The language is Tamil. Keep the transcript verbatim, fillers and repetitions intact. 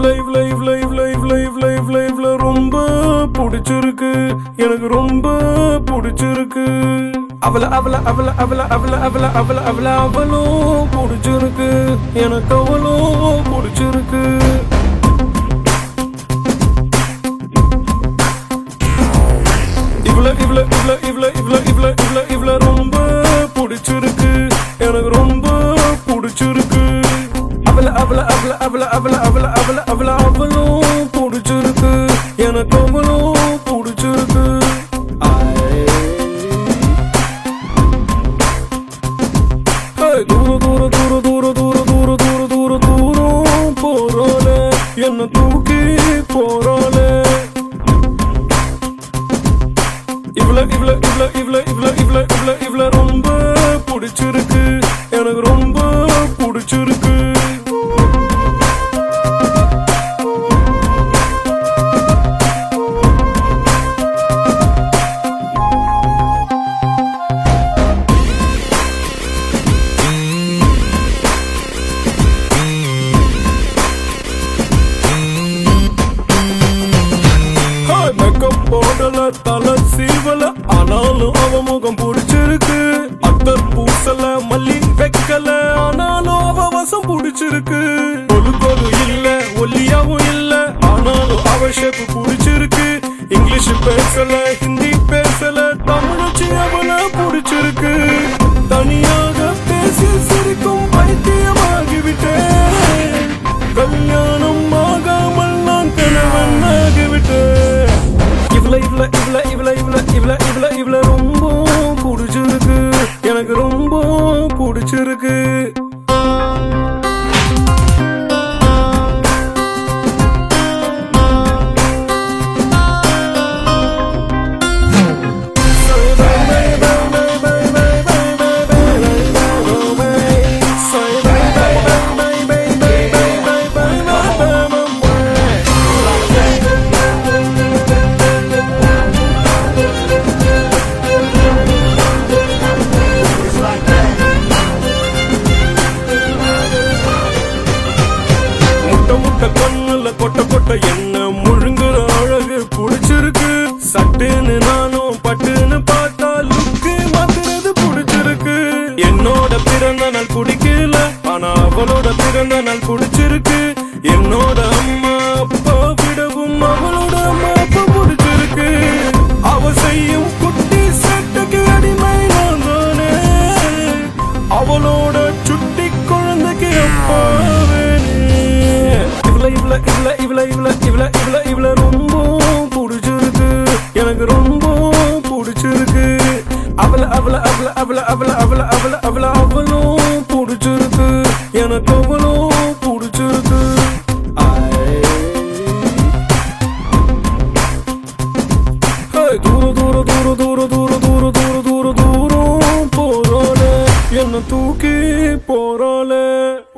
இவ்ள இவ்ள இவ்ள இவ்ள இவ்ள இவ்ள இவ்ள இவ்ள ரொம்ப பிடிச்சிருக்கு, எனக்கு ரொம்ப பிடிச்சிருக்கு. அவள அவள அவள அவள அவள அவள அவள அவள அவளும் பிடிச்சிருக்கு, எனக்கு அவளும் பிடிச்சிருக்கு. இவ்ள இவ்ள இவ்ள இவ்ள இவ்ள இவ்ள இவ்ள இவ்ள ரொம்ப பிடிச்சிருக்கு, எனக்கு ரொம்ப பிடிச்சிருக்கு. அவள அவள அவள அவள அவள அவள அவள அவள அவளும் பிடிச்சிருக்கு, எனக்கு அவளும் பிடிச்சிருக்கு. தூர தூர தூர தூர தூர தூர தூர தூர தூரம் போறாளே, என்ன தூக்கி போறாளே. இவ்ள இவ்ள இவ்ள இவ்ள இவ்ள இவ்ள இவ்ள இவ்ள ரொம்ப பிடிச்சிருக்கு, எனக்கு ரொம்ப பிடிச்சிருக்கு. போடல தல சீவல, ஆனாலும் அவ முகம் பிடிச்சிருக்கு. அத்தர் பூசல மல்லி வைக்கல, ஆனாலும் அவ வசம் பிடிச்சிருக்கு. கொலு கொலு இல்ல ஒல்லியாவும் இல்ல, ஆனாலும் அவ ஷேப்பு பிடிச்சிருக்கு. இங்கிலீஷ் பேசல ஹிந்தி பேசல, தமிழச்சி அவள பிடிச்சிருக்கு. தனியாக பேசி சிரிக்கும் பைத்தியமாகிவிட்டேன், கல்யாணம் ஆகாமல் நான் கணவனாகிவிட்டேன். இவ்ள இவ்ள இவ்ள இவ்ள இவ்ள இவ்ள இவ்ள இவ்ள ரொம்ப பிடிச்சிருக்கு, எனக்கு ரொம்ப பிடிச்சிருக்கு. கண்ணுல கொட்ட கொட்ட என்ன முழுங்குற அழகு பிடிச்சிருக்கு. சட்டுன்னு நானும் பட்டுன்னு பார்த்தா லுக்கு மாத்துறது பிடிச்சிருக்கு. என்னோட பிறந்த நாள் பிடிக்கல, ஆனா அவளோட பிறந்த நாள் பிடிச்சிருக்கு. என்னோட அம்மா அப்பா விடவும் அவளோட அம்மா அப்பா பிடிச்சிருக்கு. அவ செய்யும் குட்டி சேட்டைக்கு அடிமை நான் தானே, அவளோட சுட்டி குழந்தைக்கு அப்பாவே. இவ்ள இவ்ள இவ்ள இவ்ள இவ்ள இவ்ள இவ்ள இவ்ள ரொம்ப பிடிச்சிருக்கு, எனக்கு ரொம்ப பிடிச்சிருக்கு. அவள அவள அவள அவள அவள அவள அவள அவள அவளும் பிடிச்சிருக்கு, எனக்கு அவளும் பிடிச்சிருக்கு. தூர தூர தூர தூர தூர தூர தூர தூர தூரம் போறாளே, என்ன தூக்கி போறாளே.